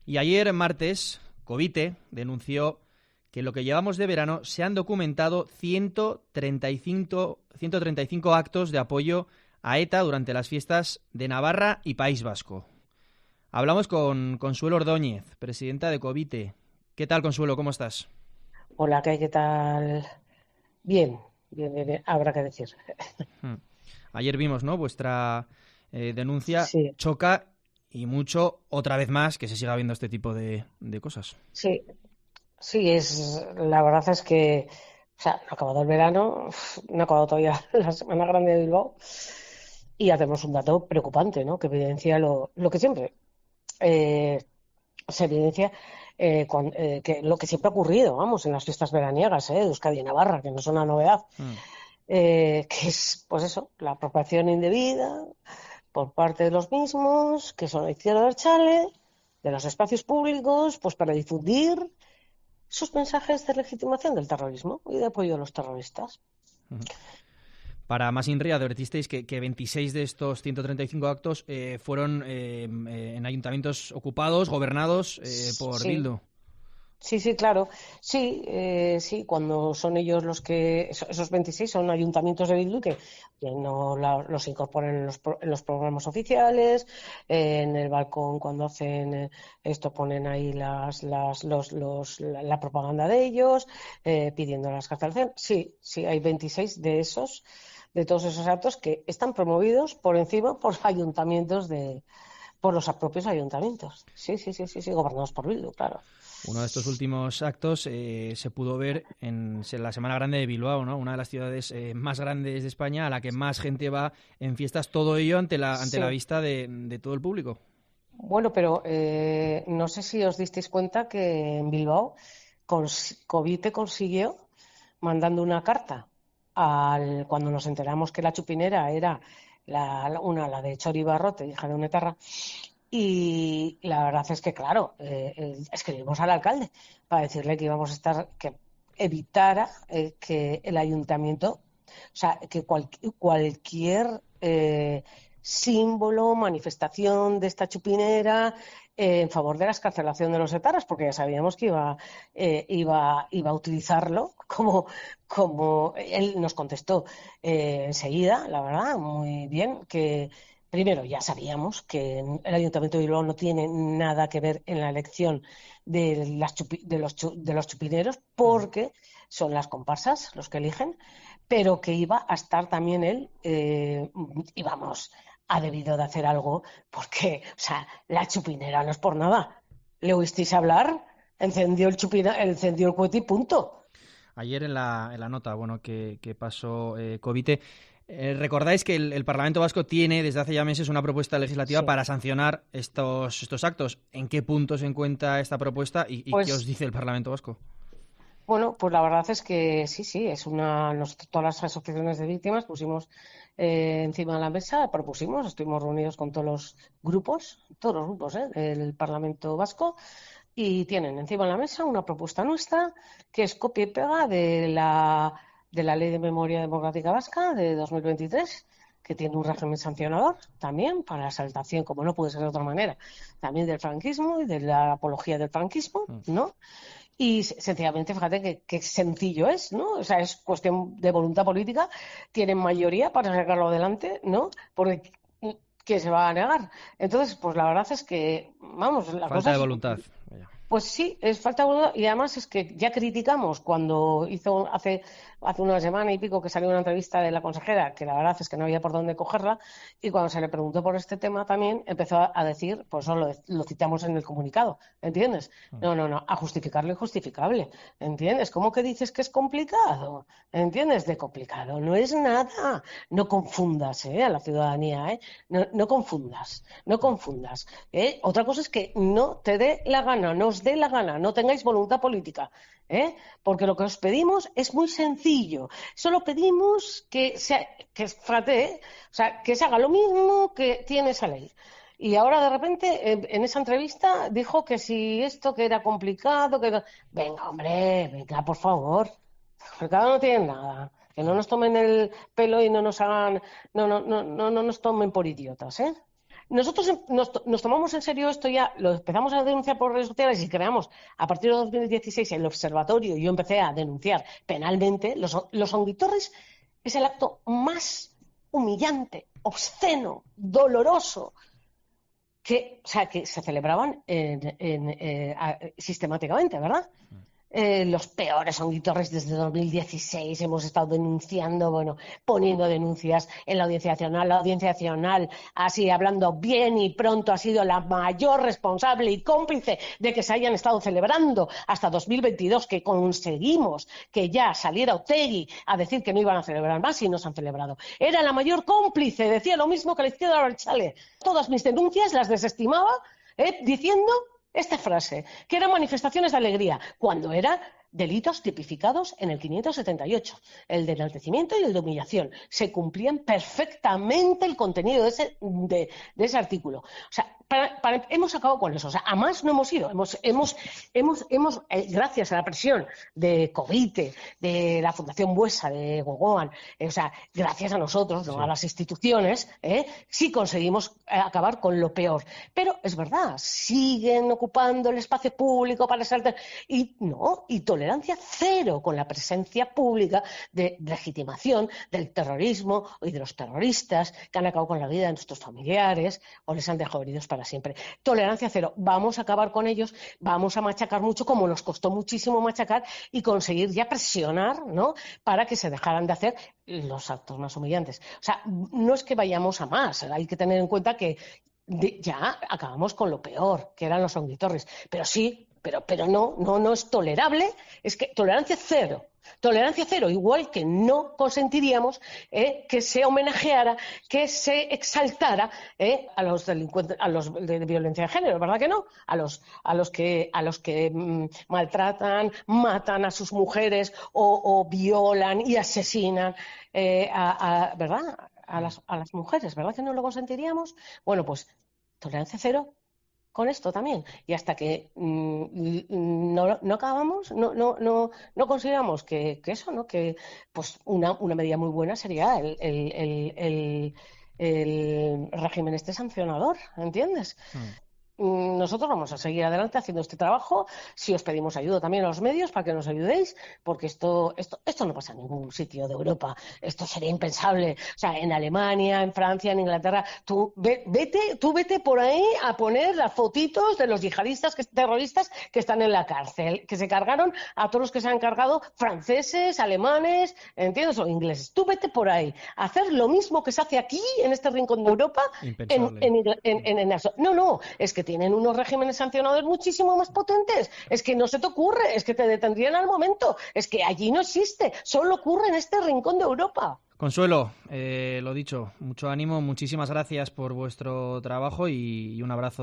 Y ayer, martes, Covite denunció que en lo que llevamos de verano se han documentado 135 actos de apoyo a ETA durante las fiestas de Navarra y País Vasco. Hablamos con Consuelo Ordóñez, presidenta de Covite. ¿Qué tal, Consuelo? ¿Cómo estás? Hola, ¿qué tal? Bien, bien, habrá que decir. Ayer vimos, ¿no?, vuestra denuncia. Sí, Choca y mucho, otra vez más, que se siga viendo este tipo de cosas. sí, sí, la verdad es que, o sea, no ha acabado el verano, no ha acabado todavía la Semana Grande de Bilbao y ya tenemos un dato preocupante, ¿no? Que evidencia lo que siempre eh, se evidencia, que lo que siempre ha ocurrido, vamos, en las fiestas veraniegas, de Euskadi y Navarra, que no es una novedad, que es, pues eso, la apropiación indebida por parte de los mismos, que son la izquierda abertzale, de los espacios públicos, pues para difundir sus mensajes de legitimación del terrorismo y de apoyo a los terroristas. Para más INRI advertisteis que 26 de estos 135 actos fueron en ayuntamientos ocupados, gobernados por Sí, Bildu. sí, claro. Sí, sí, cuando son ellos los que. Esos 26 son ayuntamientos de Bildu que no los incorporan en los programas oficiales, en el balcón cuando hacen esto ponen ahí la propaganda de ellos, pidiendo la excarcelación. Sí, sí, hay 26 de todos esos actos que están promovidos por encima por ayuntamientos por los propios ayuntamientos. Sí, gobernados por Bildu, claro. Uno de estos últimos actos se pudo ver en la Semana Grande de Bilbao, ¿no? Una de las ciudades más grandes de España, a la que más gente va en fiestas, todo ello ante la Sí. vista de todo el público. Bueno, pero no sé si os disteis cuenta que en Bilbao Covite consiguió, mandando una carta cuando nos enteramos que la chupinera era la de Txori Barrote, hija de Unetarra, y la verdad es que, claro, escribimos al alcalde para decirle que íbamos a que evitara que el ayuntamiento, o sea, que cualquier símbolo, manifestación de esta chupinera en favor de la excarcelación de los etarras, porque ya sabíamos que iba a utilizarlo como él nos contestó enseguida, la verdad, muy bien, que primero ya sabíamos que el Ayuntamiento de Bilbao no tiene nada que ver en la elección de los chupineros, porque son las comparsas los que eligen, pero que iba a estar también él, y vamos, ha debido de hacer algo, porque, o sea, la chupinera no es por nada. ¿Le oísteis hablar? Encendió el cohete y punto. Ayer en la nota que pasó Covite, recordáis que el Parlamento Vasco tiene desde hace ya meses una propuesta legislativa Sí. para sancionar estos actos. ¿En qué punto se encuentra esta propuesta y qué os Pues dice el Parlamento Vasco? bueno, pues la verdad es que sí, todas las asociaciones de víctimas pusimos encima de la mesa, estuvimos reunidos con todos los grupos del Parlamento Vasco, y tienen encima de la mesa una propuesta nuestra que es copia y pega de la Ley de Memoria Democrática Vasca de 2023, que tiene un régimen sancionador también para la exaltación, como no puede ser de otra manera, también del franquismo y de la apología del franquismo, ¿no? Y sencillamente, fíjate qué sencillo es, ¿no? O sea, es cuestión de voluntad política. Tienen mayoría para sacarlo adelante, ¿no? Porque ¿quién se va a negar? Entonces, pues la verdad es que, vamos, la Falta cosa de es. voluntad. Vaya. Pues sí, es falta de voluntad, y además es que ya criticamos cuando hace una semana y pico que salió una entrevista de la consejera, que la verdad es que no había por dónde cogerla, y cuando se le preguntó por este tema también empezó a decir, pues eso lo citamos en el comunicado, ¿entiendes? No, a justificar lo injustificable, ¿entiendes? ¿Cómo que dices que es complicado? ¿Entiendes? De complicado no es nada. No confundas a la ciudadanía, no confundas, no confundas. Otra cosa es que no te dé la gana, no os dé la gana, no tengáis voluntad política, porque lo que os pedimos es muy sencillo. Solo pedimos o sea, que se haga lo mismo que tiene esa ley. Y ahora de repente en esa entrevista dijo que si esto que era complicado, venga, hombre, venga, por favor. Complicado no tiene nada. Que no nos tomen el pelo y no nos hagan, no nos tomen por idiotas, ¿eh? nosotros nos tomamos en serio esto, ya lo empezamos a denunciar por redes sociales y creamos a partir de 2016 el observatorio, y yo empecé a denunciar penalmente. Los onguitorris es el acto más humillante, obsceno, doloroso que se celebraban sistemáticamente, ¿verdad? Los peores onguitorris desde 2016, hemos estado denunciando, bueno, poniendo denuncias en la Audiencia Nacional. La Audiencia Nacional, así hablando bien y pronto, ha sido la mayor responsable y cómplice de que se hayan estado celebrando hasta 2022, que conseguimos que ya saliera Otegi a decir que no iban a celebrar más y no se han celebrado. Era la mayor cómplice, decía lo mismo que la izquierda Abertzale. Todas mis denuncias las desestimaba, diciendo esta frase, que eran manifestaciones de alegría, cuando eran delitos tipificados en el 578, el de enaltecimiento y el de humillación. Se cumplían perfectamente el contenido de ese artículo. O sea, hemos acabado con eso. O sea, a más no hemos ido. Gracias a la presión de Covite, de la Fundación Buesa, de Gogoan, o sea, gracias a nosotros, ¿no? Sí. A las instituciones, sí conseguimos acabar con lo peor. Pero es verdad, siguen ocupando el espacio público para saltar. Y tolerancia cero con la presencia pública de legitimación del terrorismo y de los terroristas que han acabado con la vida de nuestros familiares o les han dejado heridos para siempre. Tolerancia cero. Vamos a acabar con ellos, vamos a machacar mucho, como nos costó muchísimo machacar, y conseguir ya presionar, ¿no?, para que se dejaran de hacer los actos más humillantes. O sea, no es que vayamos a más, hay que tener en cuenta que ya acabamos con lo peor, que eran los onguitorris. Pero sí, pero no es tolerable, es que tolerancia cero, igual que no consentiríamos que se homenajeara, que se exaltara a los delincuentes, a los de violencia de género, ¿verdad que no? A los que maltratan, matan a sus mujeres o violan y asesinan, ¿verdad? A las mujeres, ¿verdad que no lo consentiríamos? Bueno, pues tolerancia cero con esto también, y hasta que no acabamos, no consideramos que eso, ¿no?, que pues una medida muy buena sería el régimen este sancionador, ¿entiendes? Nosotros vamos a seguir adelante haciendo este trabajo. Si os pedimos ayuda también a los medios para que nos ayudéis, porque esto no pasa en ningún sitio de Europa. Esto sería impensable. O sea, en Alemania, en Francia, en Inglaterra, tú vete por ahí a poner las fotitos de los yihadistas terroristas que están en la cárcel, que se cargaron a todos los que se han cargado, franceses, alemanes, ¿entiendes?, o ingleses. Tú vete por ahí a hacer lo mismo que se hace aquí, en este rincón de Europa. No, es que tienen unos regímenes sancionadores muchísimo más potentes. Es que no se te ocurre, es que te detendrían al momento. Es que allí no existe, solo ocurre en este rincón de Europa. Consuelo, lo dicho, mucho ánimo, muchísimas gracias por vuestro trabajo y un abrazo.